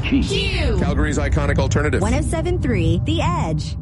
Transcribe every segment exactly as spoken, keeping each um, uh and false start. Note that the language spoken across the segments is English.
cheap. Q. Calgary's iconic alternative. one oh seven point three The Edge.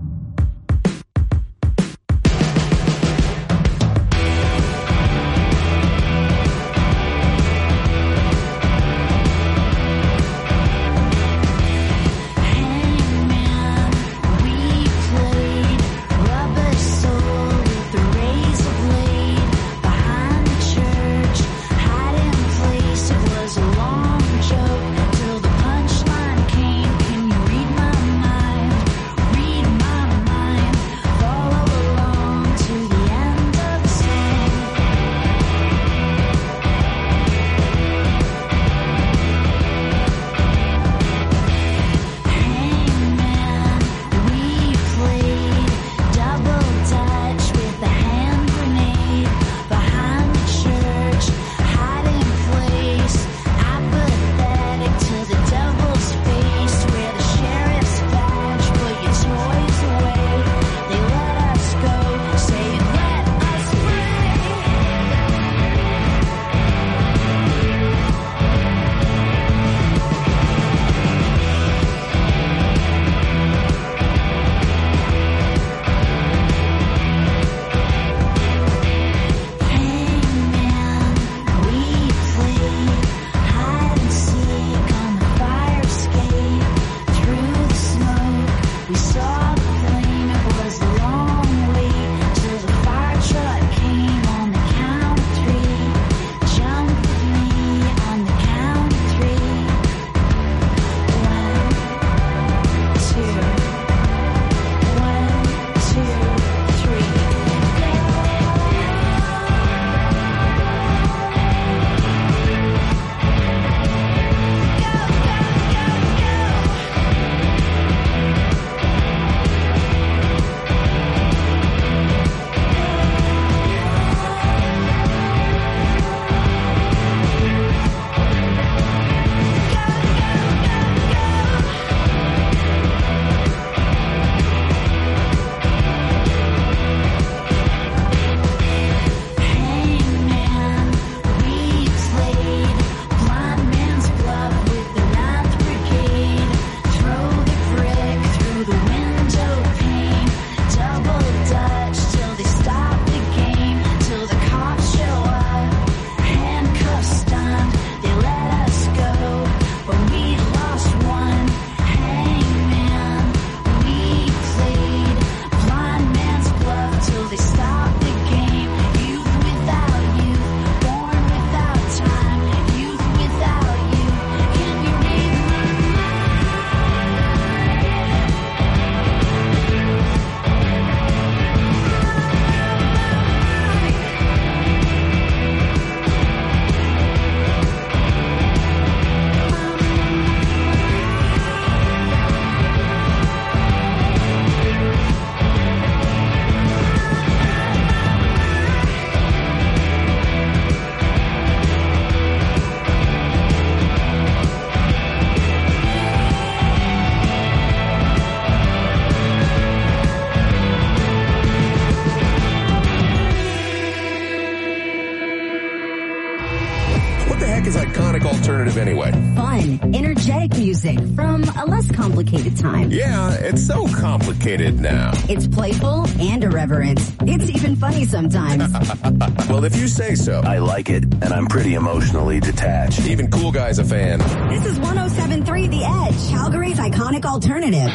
Anyway. Fun, energetic music from a less complicated time. Yeah, it's so complicated now. It's playful and irreverent. It's even funny sometimes. Well, if you say so. I like it, and I'm pretty emotionally detached. Even Cool Guy's a fan. This is one oh seven point three The Edge, Calgary's iconic alternative.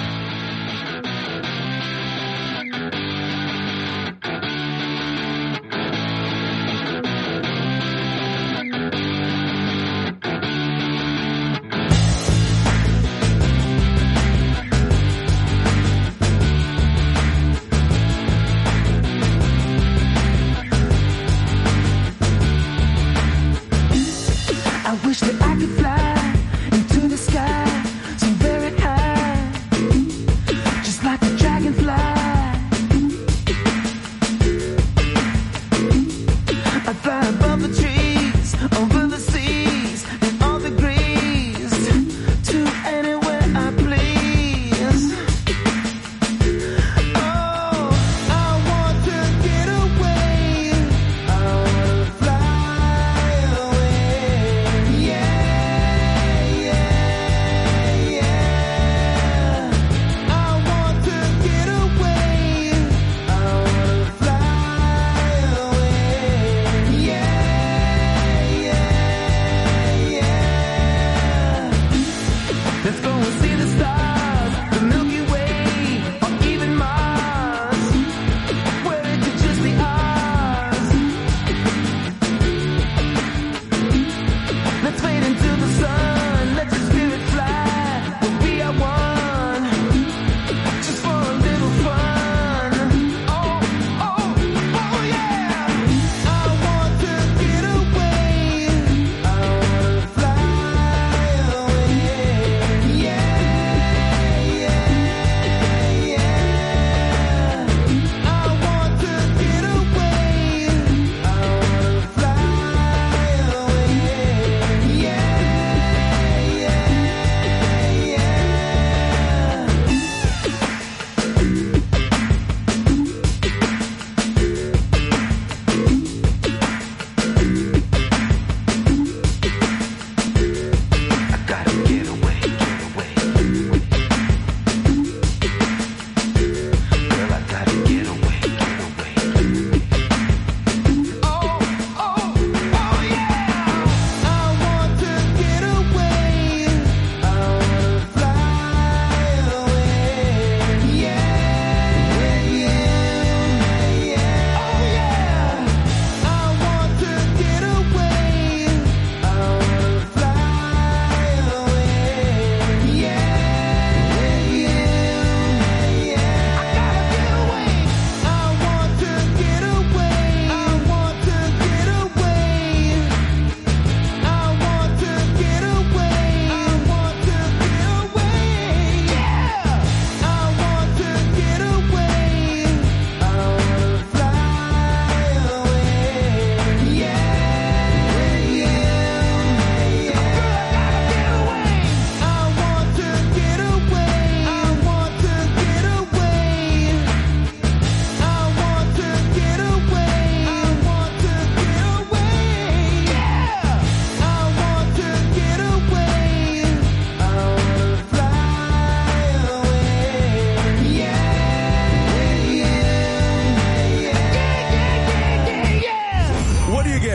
I wish that I could fly into the sky so very high.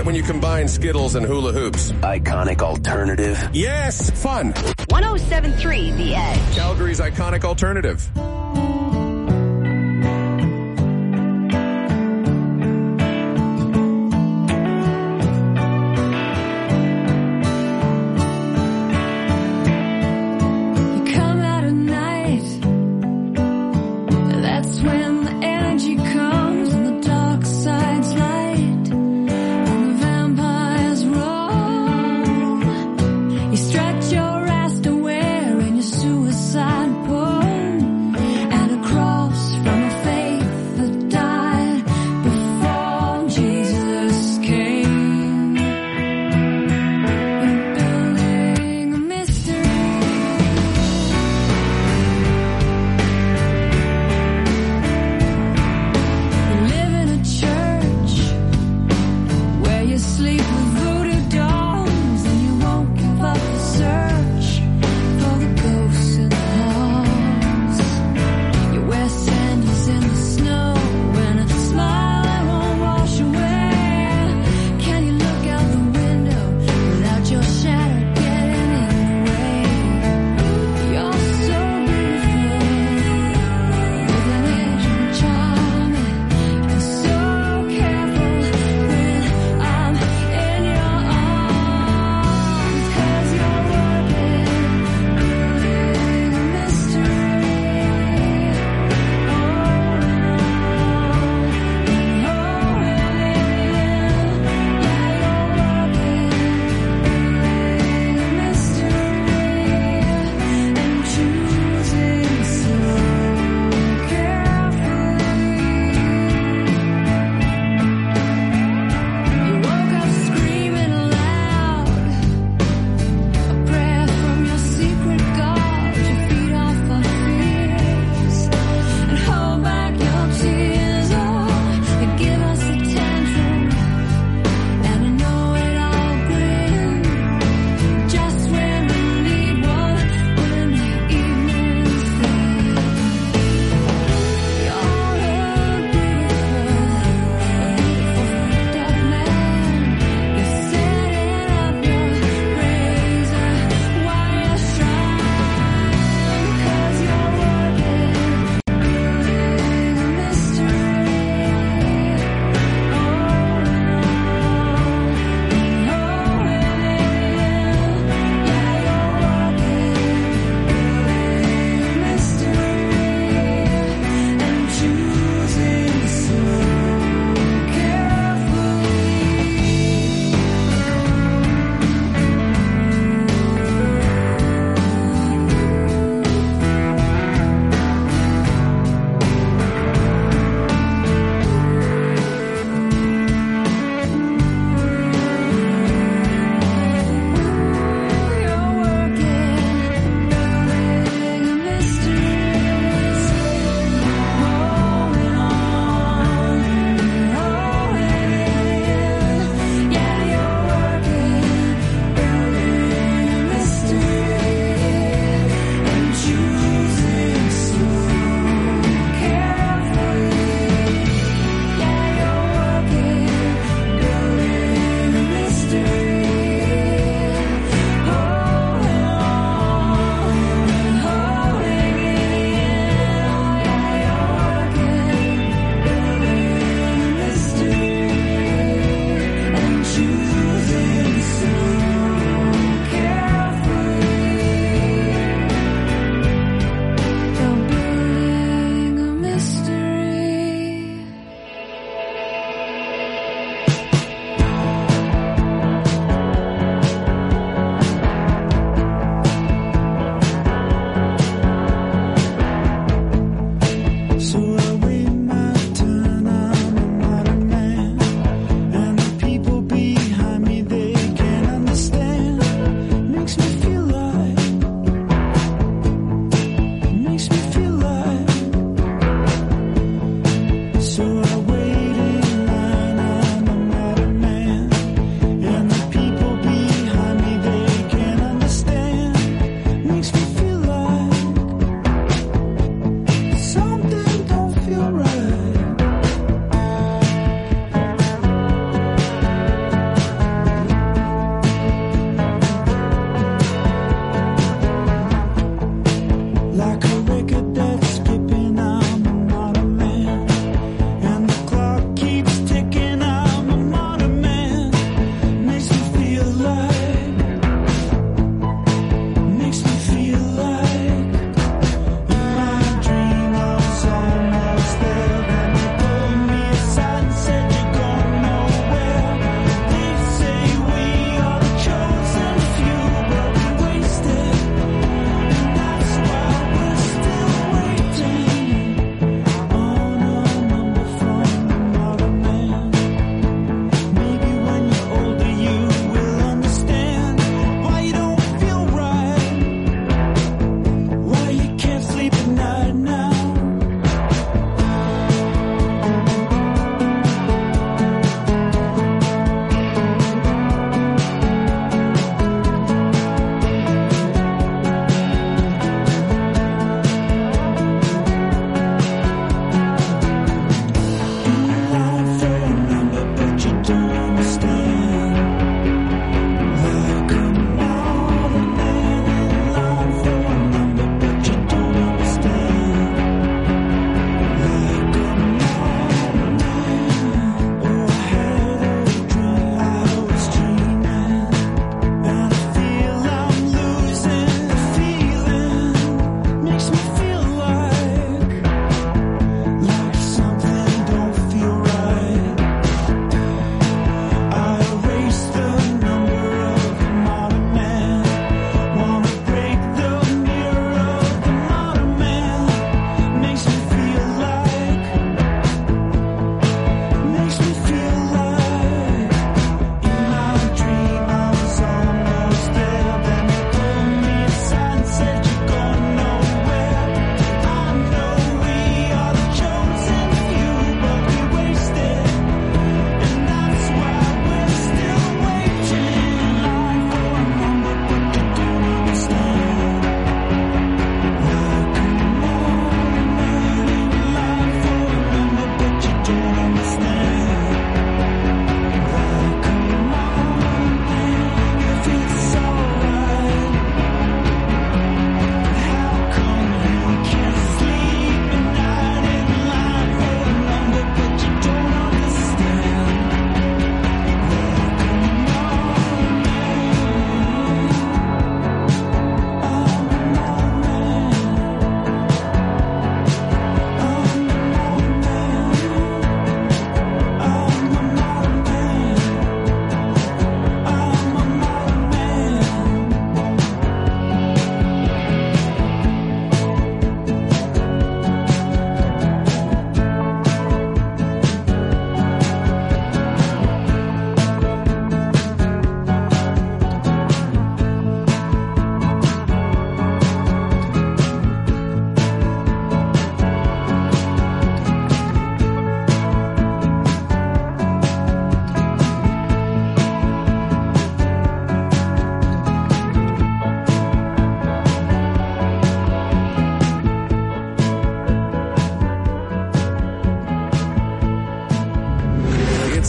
get when you combine Skittles and hula hoops? Iconic alternative. Yes, fun. one oh seven point three The Edge. Calgary's iconic alternative. Stretch your ass to wear in your suicide poem.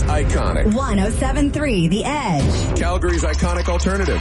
iconic. one oh seven point three The Edge. Calgary's iconic alternative.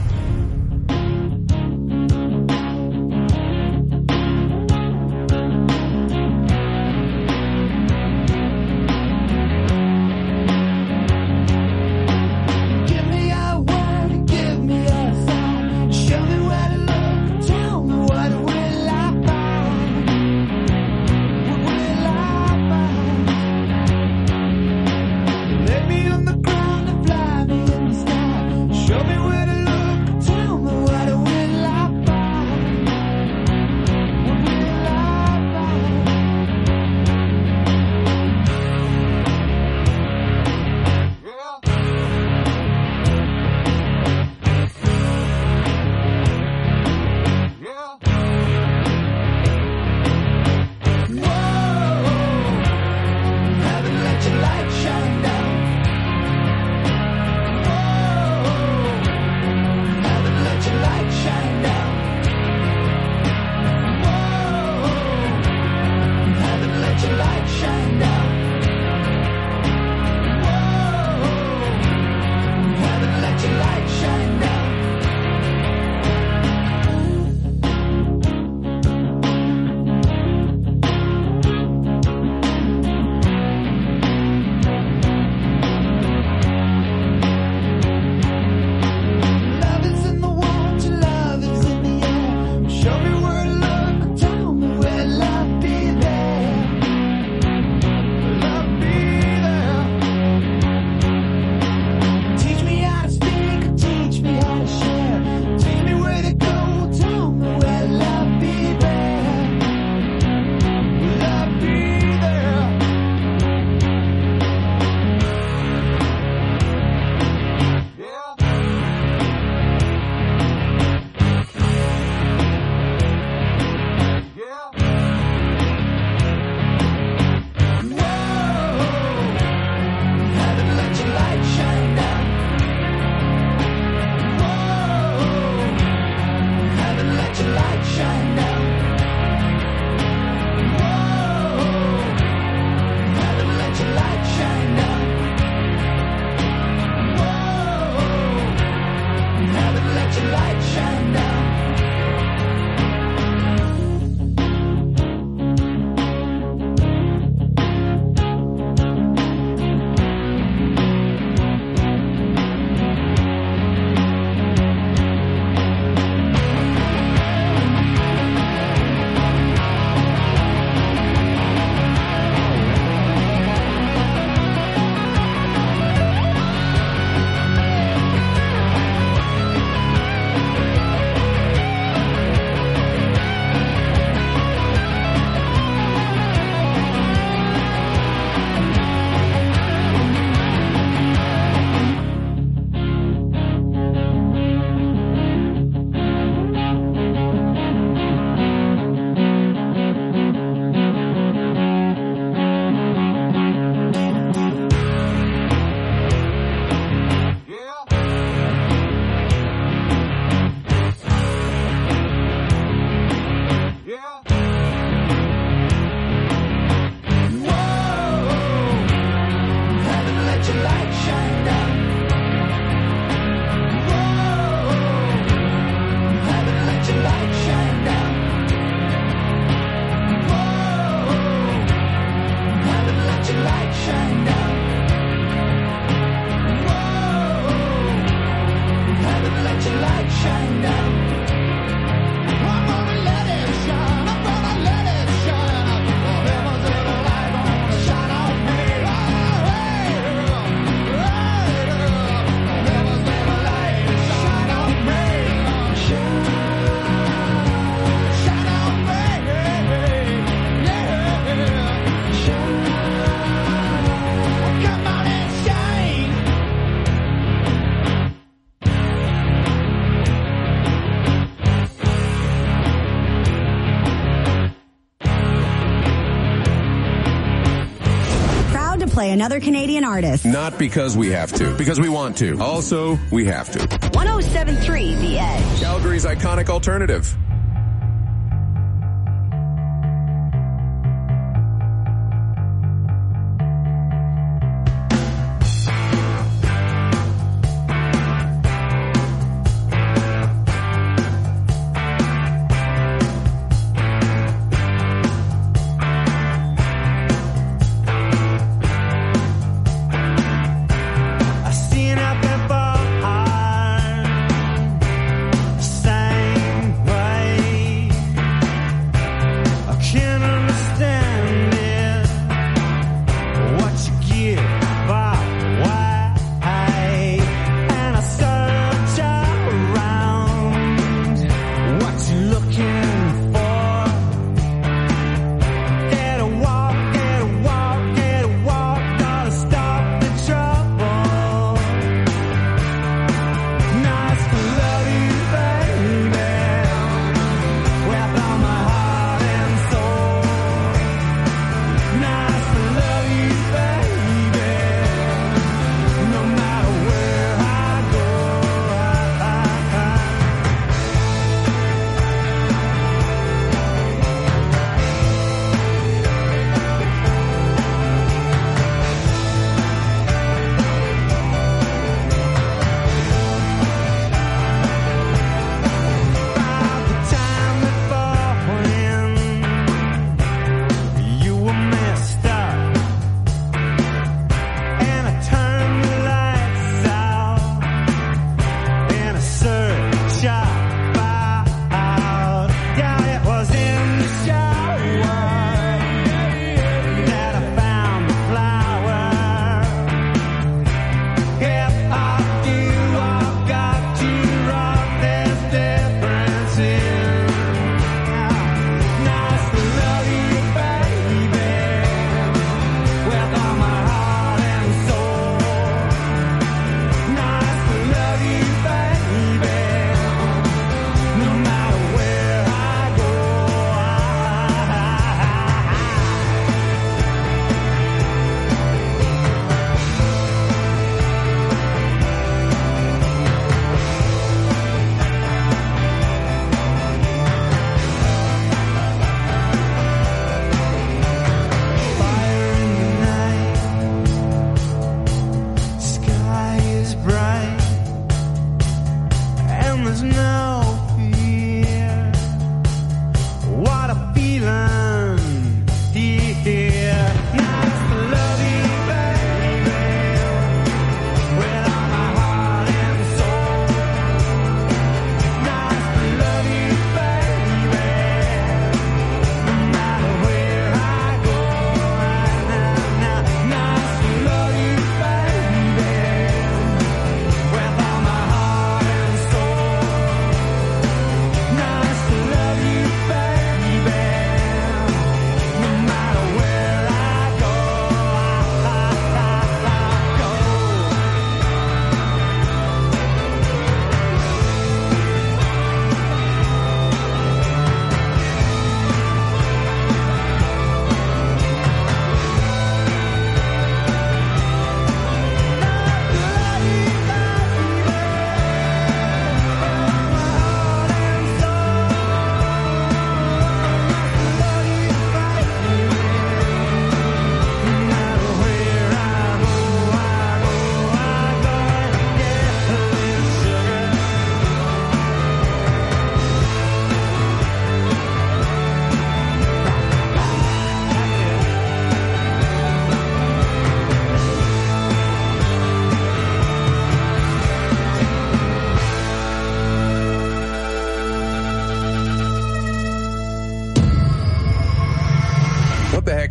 play another Canadian artist. Not because we have to, because we want to. Also, we have to. one oh seven point three The Edge. Calgary's iconic alternative.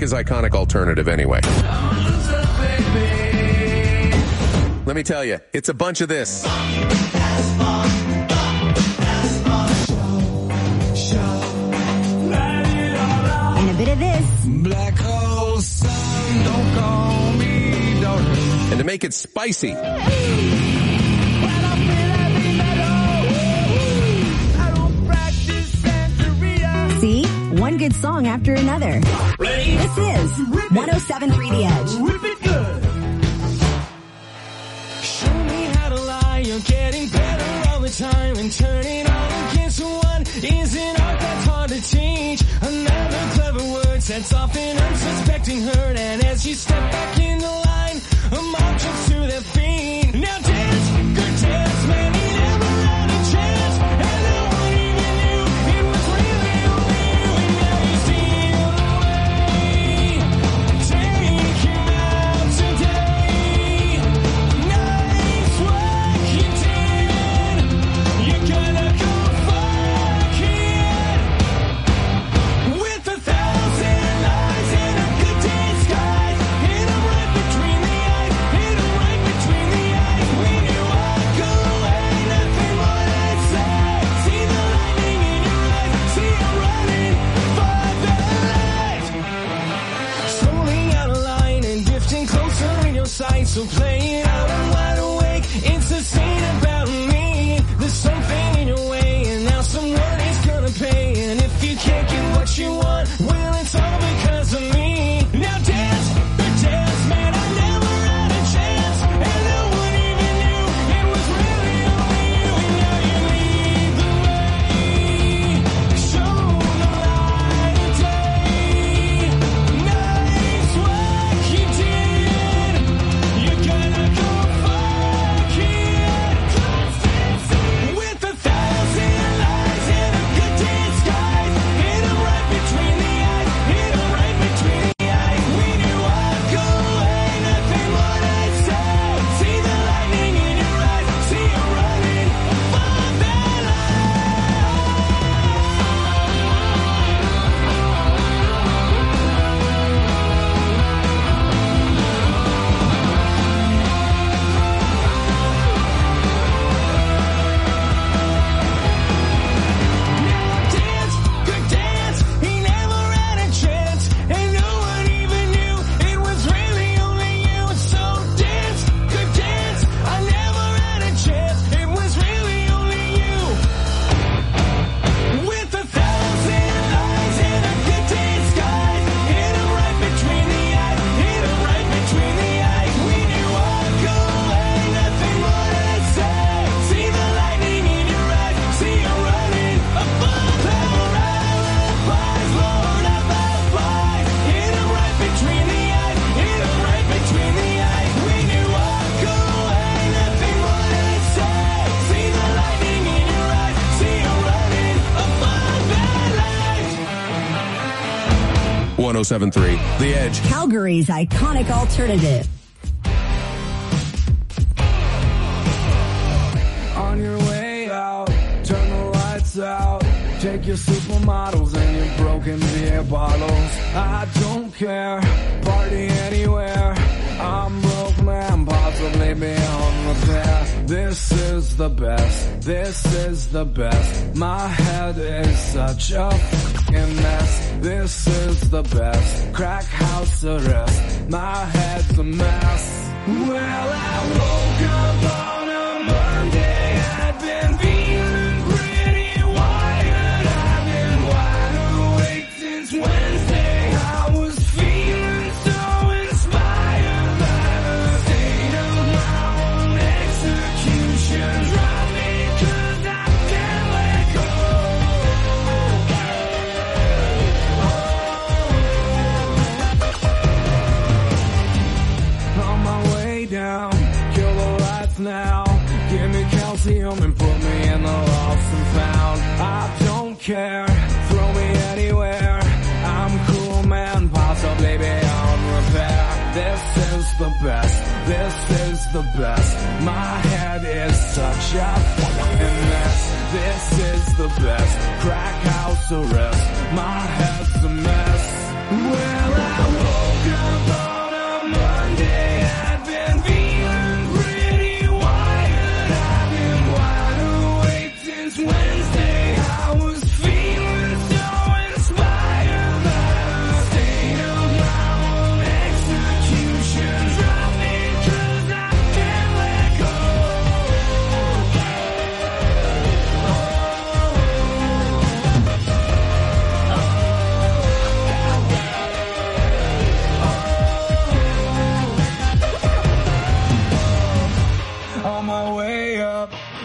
America's iconic alternative anyway. Let me tell you, it's a bunch of this. And a bit of this. Black hole sun, don't call me daughter. And to make it spicy, See? One good song after another. This is one oh seven point three The Edge. Show me how to lie, you're getting better all the time, and turning all against one is an art that's hard to teach. Another clever word sets off an unsuspecting hurt, and as you step back in the line, a mob jumps to their feet. Now dance, good dance, man, he never had a chance, and no one even knew it was really only you, and now you steal away. Take him out today. Nice work you did. You're gonna go fuck it. With a thousand lies and a good disguise. Hit 'em right between the eyes. Hit 'em right between the eyes. When you walk away, nothing more to say. See the lightning in your eyes. See you running for the light. Slowly out of line and drifting closer in your sight. So play it out, I'm wide awake. It's a scene about me. There's something in your way, and now someone is gonna pay. And if you can't get what you want, well, it's all because of me. Now dance, the dance, man, I never had a chance, and no one even knew it was really only you, and now you lead the way. Show the light of day. Nice work you did. You're gonna go fuck it. With a thousand lies and a good disguise. Hit 'em right between the eyes. Hit 'em right between the eyes. When you walk away, nothing more to say. See the lightning in your eyes. See you running for that dance, good dance. He never had a chance, and no one even knew it was really only you. So dance, good dance. I never had a chance. It was really only you. With a thousand lies and a good disguise. Hit 'em right between the eyes. Hit 'em right between the eyes. When you walk away, nothing more to say. See the lightning in your eyes. See you running above the rise. Lord of the flies. Hit 'em right between the eyes. Hit 'em right between the eyes. When you walk away, nothing more to say. See the lightning in your eyes. See you running above that light. one oh seven point three The Edge. Calgary's iconic alternative. On your way out, turn the lights out. Take your supermodels and your broken beer bottles. I don't care, party anywhere. I'm broke man, possibly beyond repair. This is the best, this is the best. My head is such a fucking mess. This is the best, crack house arrest. My head's a mess. Well, I woke up on a Monday. I'd been feeling pretty wired. I've been wide awake since Wednesday. I was feeling so inspired by the state of my own execution. Drive me 'cause I can't let go. On my way down, kill the lights now. Give me calcium and put me in the lost and found. I don't care, throw me anywhere. I'm cool man, possibly beyond repair. This is the best, this is the best. My head is such a fucking mess. This is the best, crack house arrest. My head's a mess. Well, I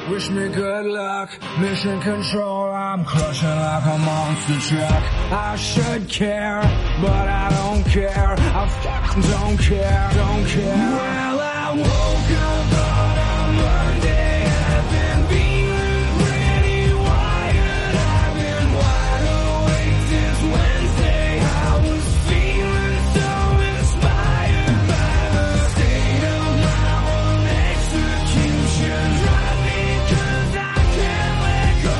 Wish me good luck, mission control, I'm crushing like a monster truck. I should care, but I don't care, I fucking don't care, don't care. Well, I woke up on a Monday, I've been feeling pretty wired, I've been wide awake since Wednesday, I was feeling so inspired by the state of my own execution, drive me cause I can't let go.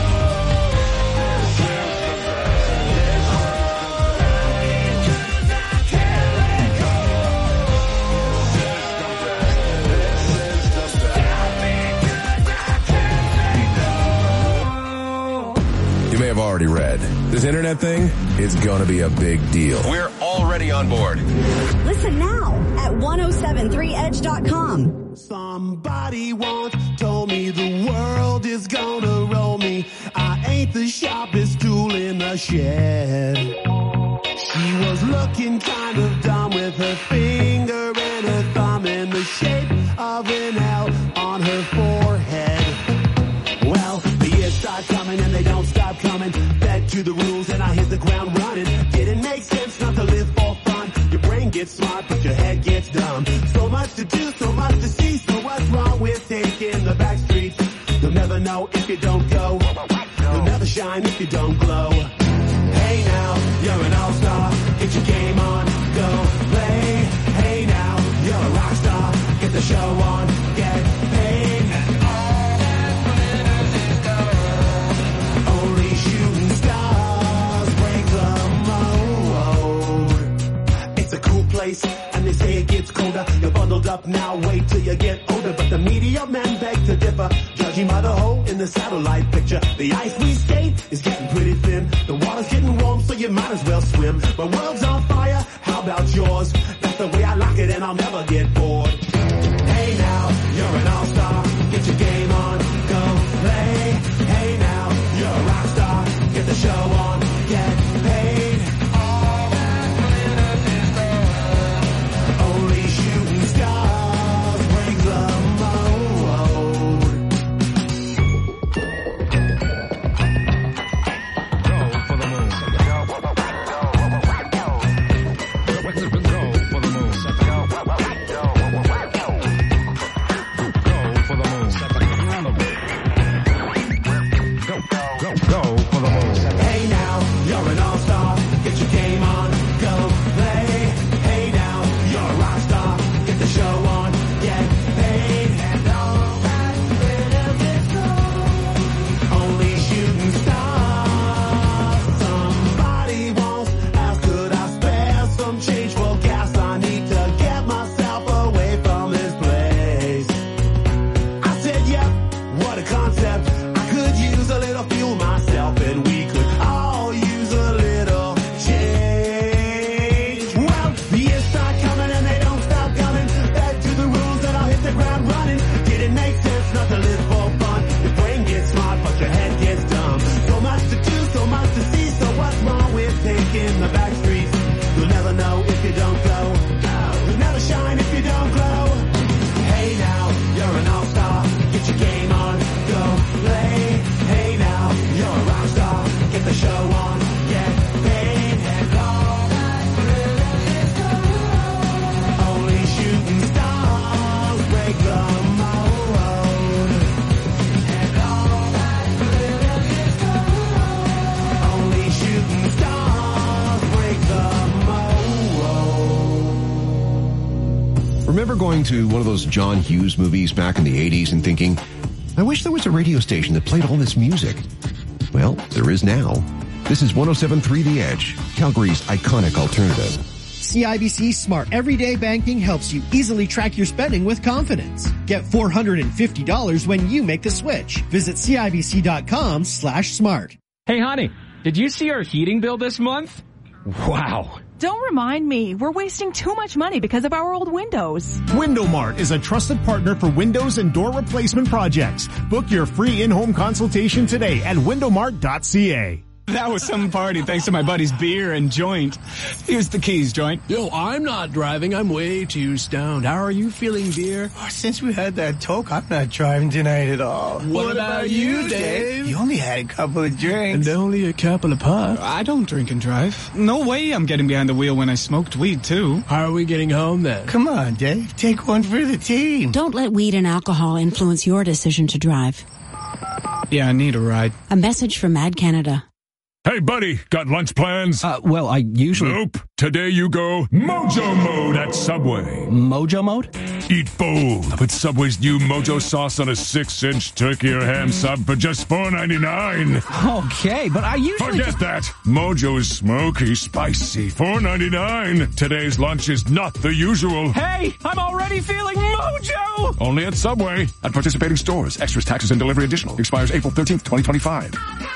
You may have already read. This internet thing is going to be a big deal. We're already on board. Listen now at ten seventy-three edge dot com. Somebody once told me the world is gonna roll me. I ain't the sharpest tool in the shed. She was looking kind of dumb with her finger and her thumb in the shape of an L on her forehead. Well, the years start coming and they don't stop coming. Back to the rules and I hit the ground running. Didn't make sense not to live for fun. Your brain gets smart but your head gets dumb. So much to do, so much to see. So what's wrong with taking the back streets? You'll never know if you don't go. You'll never shine if you don't glow. Hey now, you're an all-star. Get your game on, go play. Hey now, you're a rock star. Get the show on, get paid. Only shooting stars break the mold. It's a cool place, and they say it gets colder. You're bundled up now, wait till you get older. But the media men beg to differ, judging by the hole in the satellite picture. The ice we skate is getting pretty thin. The water's getting warm, so you might as well swim. My world's on fire, how about yours? That's the way I like it, and I'll never get bored. Hey now, you're an all-star. Get your game on, go play. Hey now, you're a rock star. Get the show on, get paid. All that glitters is gold. Only shooting stars break the Remember going to one of those John Hughes movies back in the eighties and thinking, I wish there was a radio station that played all this music. Well, there is now. This is ten seventy-three The Edge, Calgary's iconic alternative. C I B C Smart Everyday Banking helps you easily track your spending with confidence. Get four hundred fifty dollars when you make the switch. Visit cibc.com slash smart. Hey honey, did you see our heating bill this month? Wow. Don't remind me. We're wasting too much money because of our old windows. WindowMart is a trusted partner for windows and door replacement projects. Book your free in-home consultation today at window mart dot c a. That was some party thanks to my buddy's beer and joint. Here's the keys, joint. Yo, I'm not driving. I'm way too stoned. How are you feeling, dear? Oh, since we had that talk, I'm not driving tonight at all. What, what about, about you, Dave? You only had a couple of drinks. And only a couple of puffs. I don't drink and drive. No way I'm getting behind the wheel when I smoked weed, too. How are we getting home, then? Come on, Dave. Take one for the team. Don't let weed and alcohol influence your decision to drive. Yeah, I need a ride. A message from Mad Canada. Hey, buddy, got lunch plans? Uh, well, I usually... Nope. Today you go Mojo Mode at Subway. Mojo Mode? Eat bold with Subway's new Mojo sauce on a six-inch turkey or ham sub for just four ninety-nine. Okay, but I usually... Forget just... that. Mojo's smoky, spicy, four ninety-nine. Today's lunch is not the usual. Hey, I'm already feeling Mojo! Only at Subway. At participating stores. Extras, taxes, and delivery additional. Expires April thirteenth, twenty twenty-five.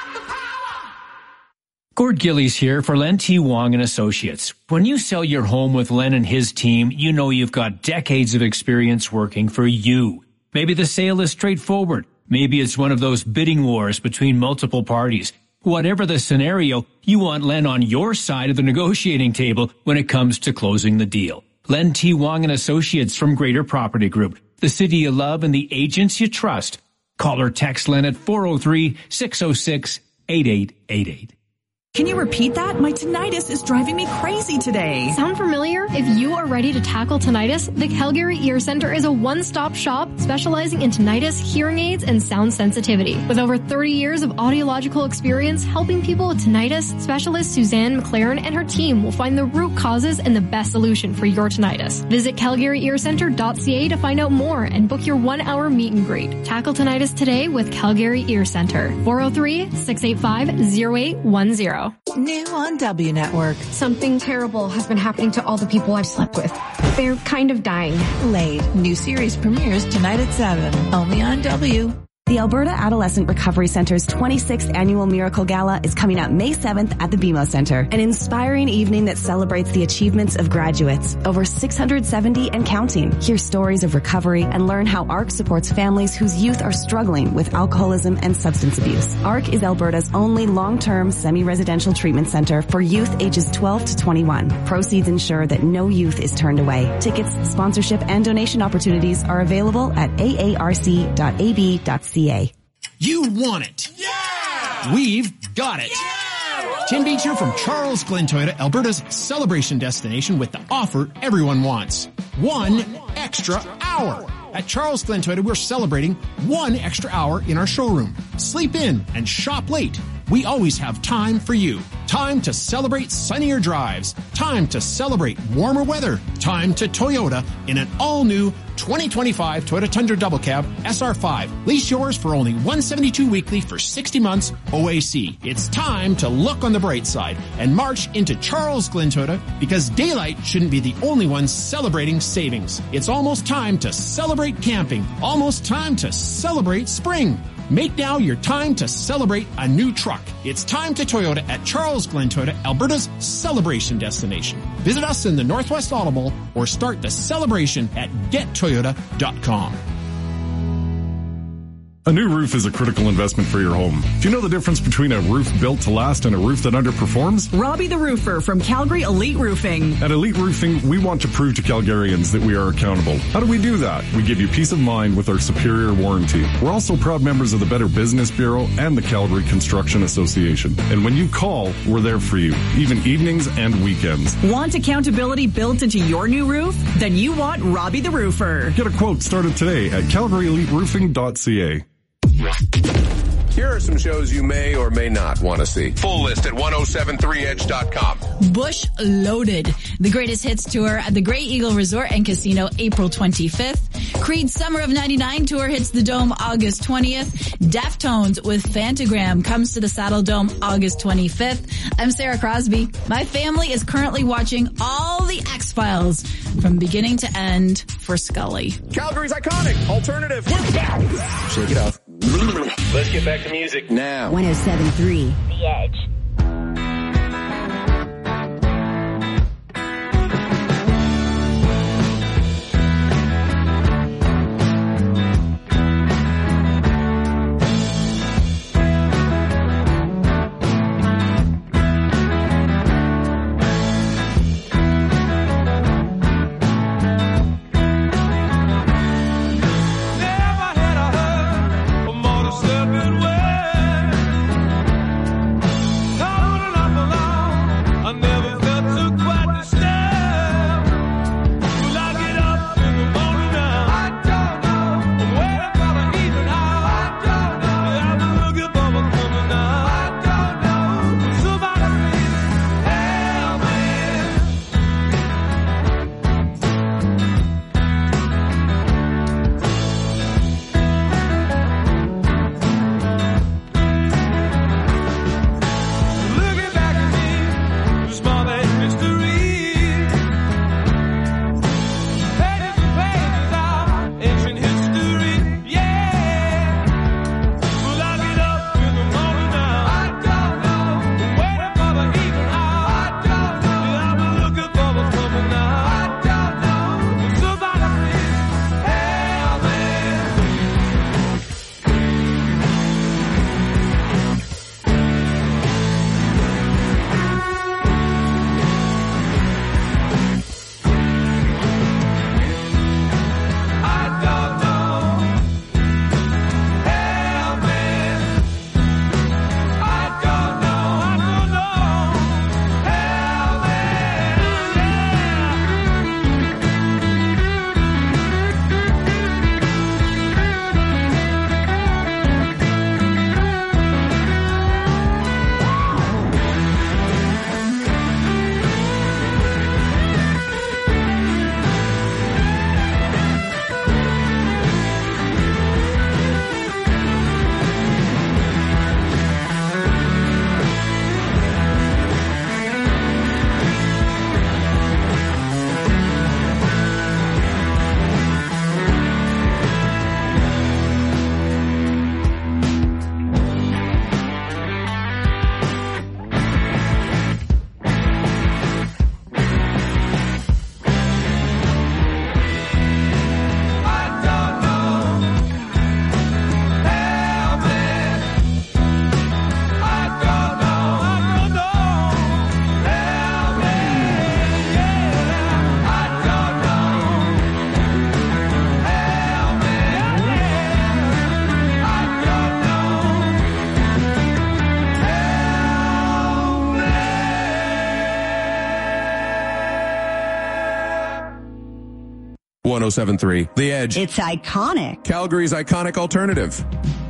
Gord Gillies here for Len T. Wong and Associates. When you sell your home with Len and his team, you know you've got decades of experience working for you. Maybe the sale is straightforward. Maybe it's one of those bidding wars between multiple parties. Whatever the scenario, you want Len on your side of the negotiating table when it comes to closing the deal. Len T. Wong and Associates from Greater Property Group, the city you love and the agents you trust. Call or text Len at four oh three, six oh six, eight eight eight eight. Can you repeat that? My tinnitus is driving me crazy today. Sound familiar? If you are ready to tackle tinnitus, the Calgary Ear Center is a one-stop shop specializing in tinnitus, hearing aids, and sound sensitivity. With over thirty years of audiological experience helping people with tinnitus, specialist Suzanne McLaren and her team will find the root causes and the best solution for your tinnitus. Visit calgary ear center dot c a to find out more and book your one-hour meet and greet. Tackle tinnitus today with Calgary Ear Center. four oh three, six eight five, oh eight one oh. New on W Network. Something terrible has been happening to all the people I've slept with. They're kind of dying. Laid. New series premieres tonight at seven. Only on W. The Alberta Adolescent Recovery Center's twenty-sixth Annual Miracle Gala is coming up May seventh at the B M O Center. An inspiring evening that celebrates the achievements of graduates, over six hundred seventy and counting. Hear stories of recovery and learn how A R C supports families whose youth are struggling with alcoholism and substance abuse. A R C is Alberta's only long-term semi-residential treatment center for youth ages twelve to twenty-one. Proceeds ensure that no youth is turned away. Tickets, sponsorship, and donation opportunities are available at a a r c dot a b dot c a. You want it. Yeah! We've got it. Yeah! Tim Beach here from Charles Glen Toyota, Alberta's celebration destination with the offer everyone wants. One extra hour. At Charles Glen Toyota, we're celebrating one extra hour in our showroom. Sleep in and shop late. We always have time for you. Time to celebrate sunnier drives. Time to celebrate warmer weather. Time to Toyota in an all-new twenty twenty-five Toyota Tundra Double Cab S R five. Lease yours for only one hundred seventy-two dollars weekly for sixty months O A C. It's time to look on the bright side and march into Charles Glen Toyota because daylight shouldn't be the only one celebrating savings. It's almost time to celebrate camping. Almost time to celebrate spring. Make now your time to celebrate a new truck. It's time to Toyota at Charles Glen Toyota, Alberta's celebration destination. Visit us in the Northwest Auto Mall or start the celebration at get toyota dot com. A new roof is a critical investment for your home. Do you know the difference between a roof built to last and a roof that underperforms? Robbie the Roofer from Calgary Elite Roofing. At Elite Roofing, we want to prove to Calgarians that we are accountable. How do we do that? We give you peace of mind with our superior warranty. We're also proud members of the Better Business Bureau and the Calgary Construction Association. And when you call, we're there for you, even evenings and weekends. Want accountability built into your new roof? Then you want Robbie the Roofer. Get a quote started today at calgary elite roofing dot c a. Here are some shows you may or may not want to see. Full list at ten seventy-three edge dot com. Bush Loaded, the greatest hits tour at the Grey Eagle Resort and Casino, April twenty-fifth. Creed's Summer of ninety-nine tour hits the Dome August twentieth. Deftones with Fantagram comes to the Saddle Dome August twenty-fifth. I'm Sarah Crosby. My family is currently watching all the X-Files from beginning to end for Scully. Calgary's iconic alternative. We're back. Shake it off. Let's get back to music now. one oh seven point three The Edge. one oh seven point three The Edge. It's iconic. Calgary's iconic alternative.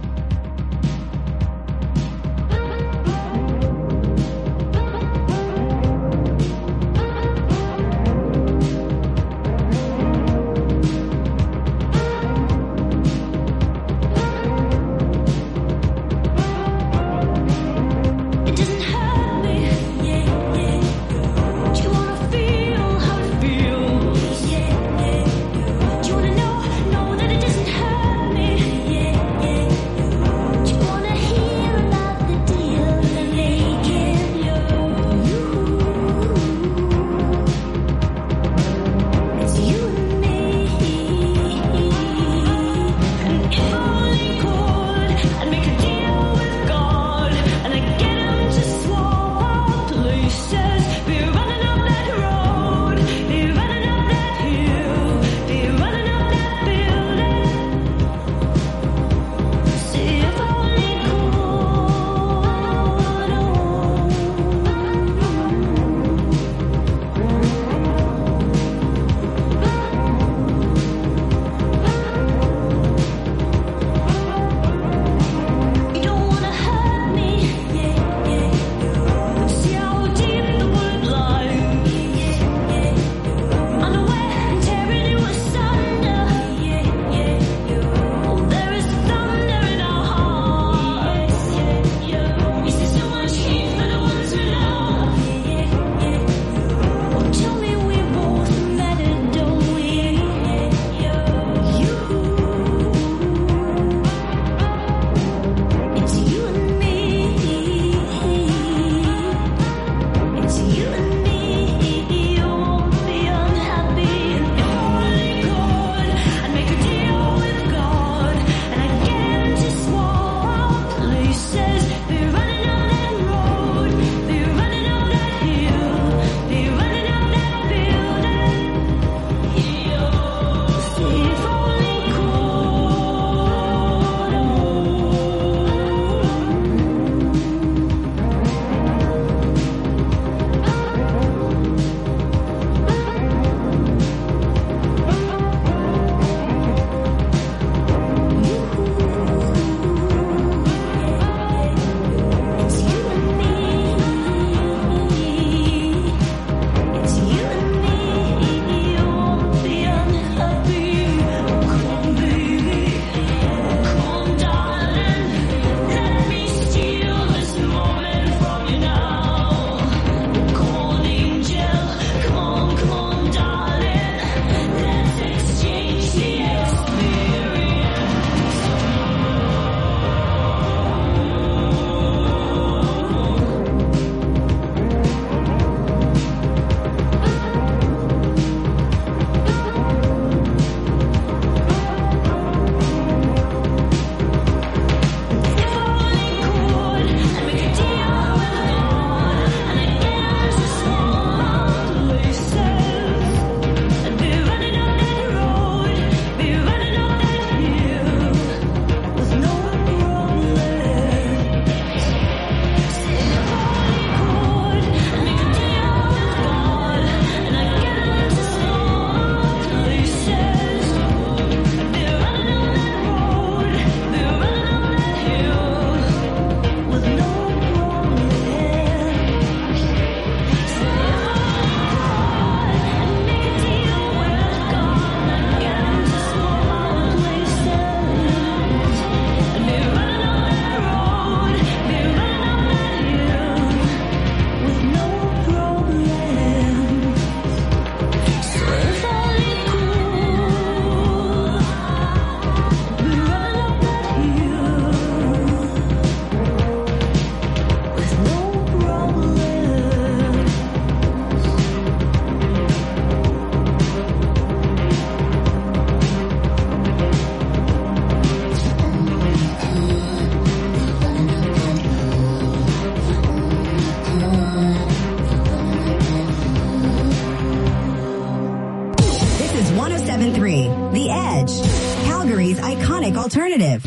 iconic alternative.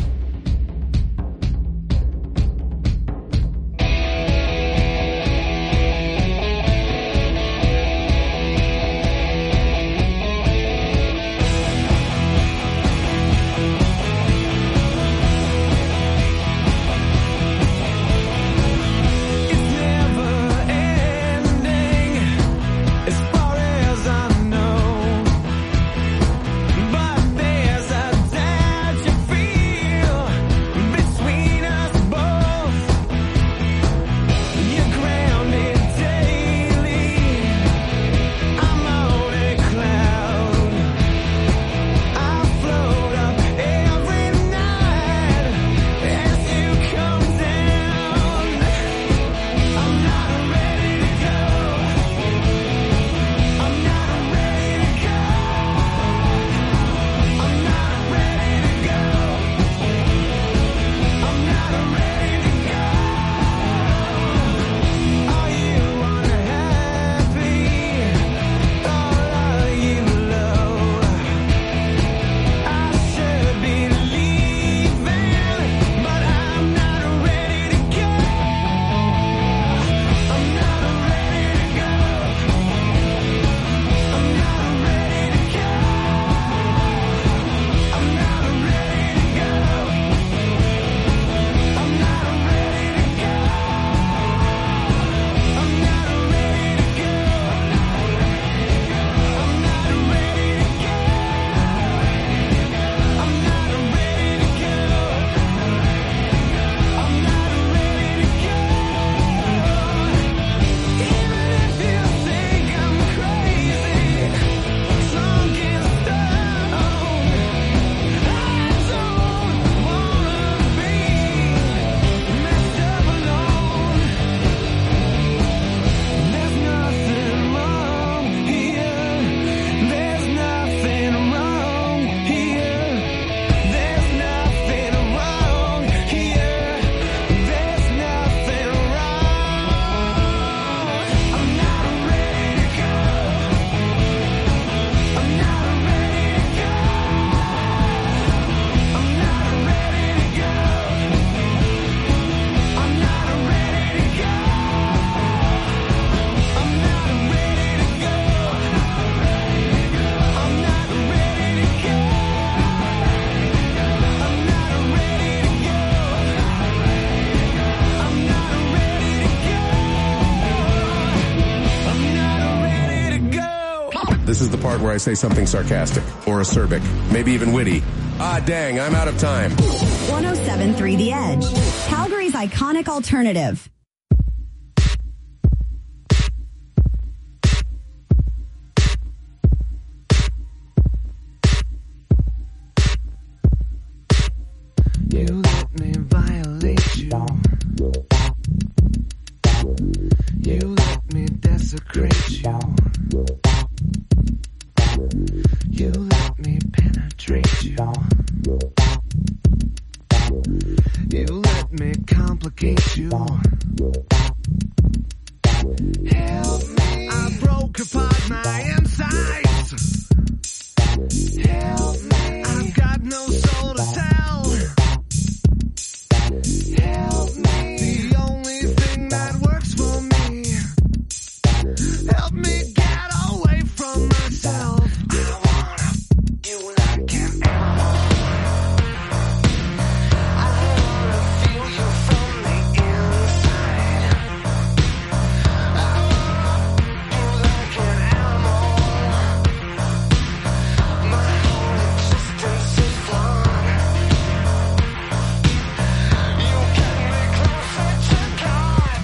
the part where I say something sarcastic or acerbic, maybe even witty. Ah, dang, I'm out of time. one oh seven point three The Edge, Calgary's iconic alternative. You let me violate you. You let me desecrate you. You let me penetrate you. You let me complicate you. Help me. I broke apart my insides. Help me. I've got no soul to tell. Help me. The only thing that works for me. Help me get away from myself. I wanna you like an animal. I wanna feel you from the inside. I wanna you like an animal. My whole existence is flawed. You get me closer to God.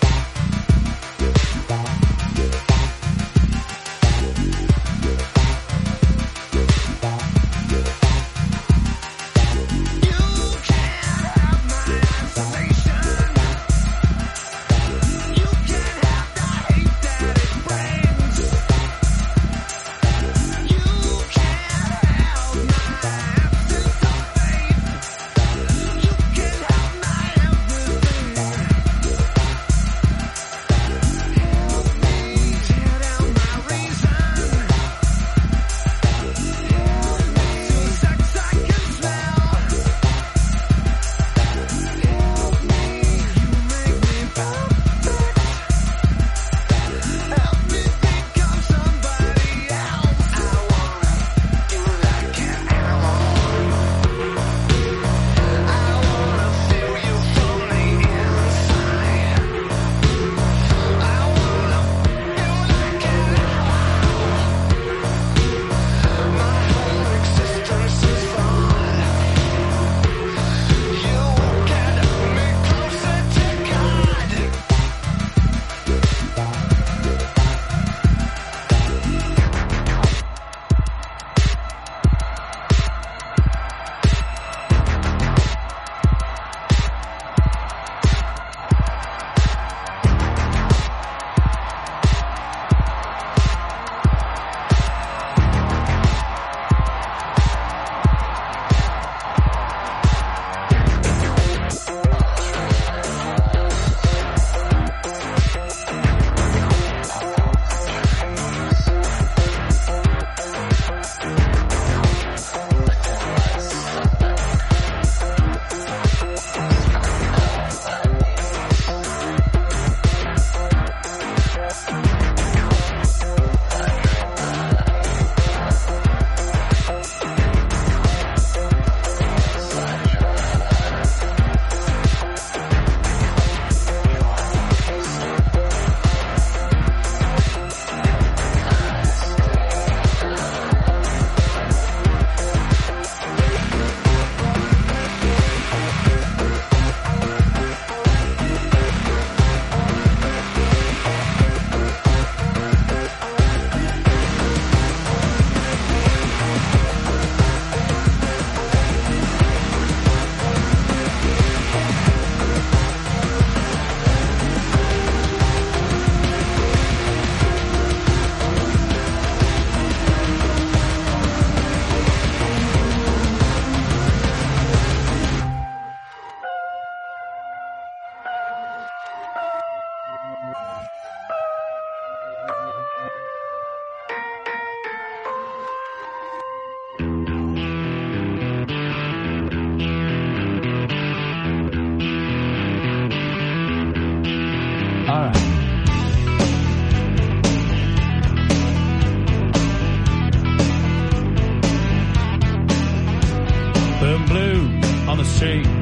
street,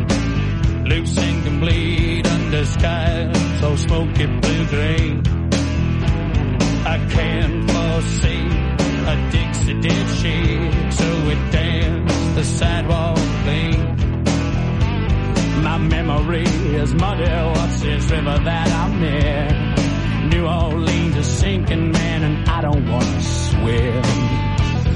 loose and complete under sky so smoky blue green. I can't foresee a Dixie did she, so we danced the sidewalk clean. My memory is muddy, what's this river that I'm near? New Orleans is sinking, man, and I don't want to swim.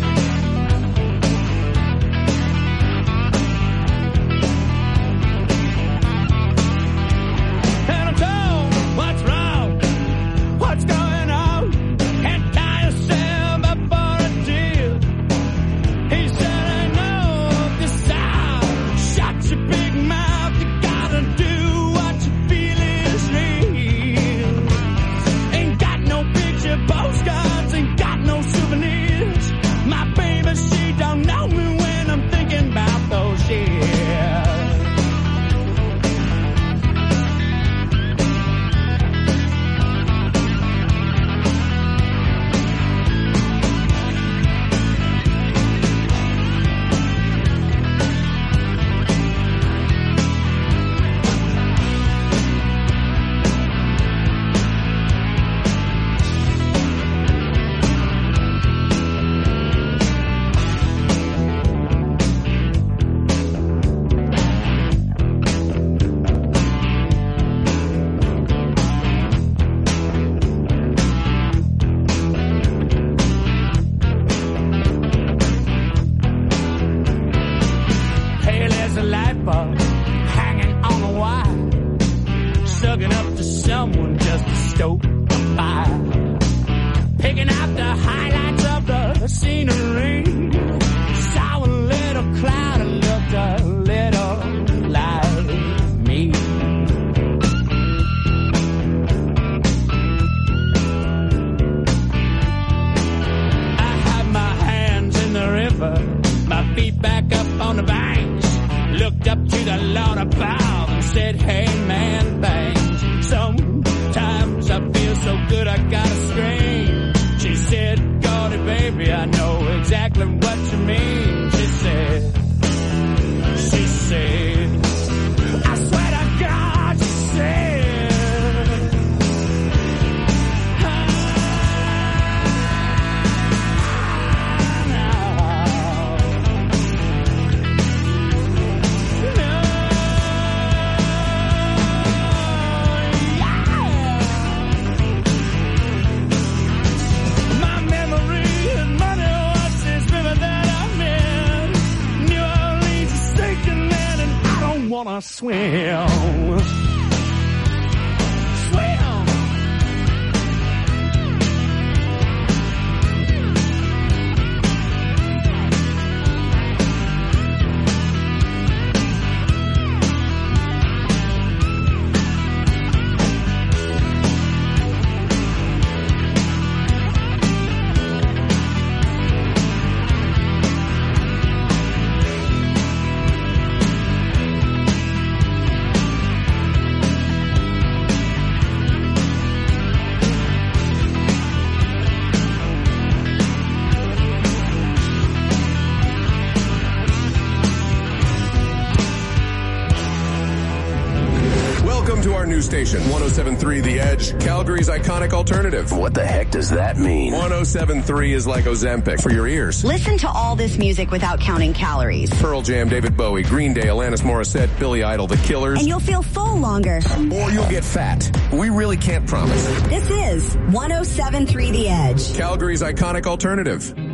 Station one oh seven point three The Edge, Calgary's iconic alternative. What the heck does that mean? one oh seven point three is like Ozempic for your ears. Listen to all this music without counting calories. Pearl Jam, David Bowie, Green Day, Alanis Morissette, Billy Idol, The Killers. And you'll feel full longer. Or you'll get fat. We really can't promise. This is one oh seven point three The Edge, Calgary's iconic alternative.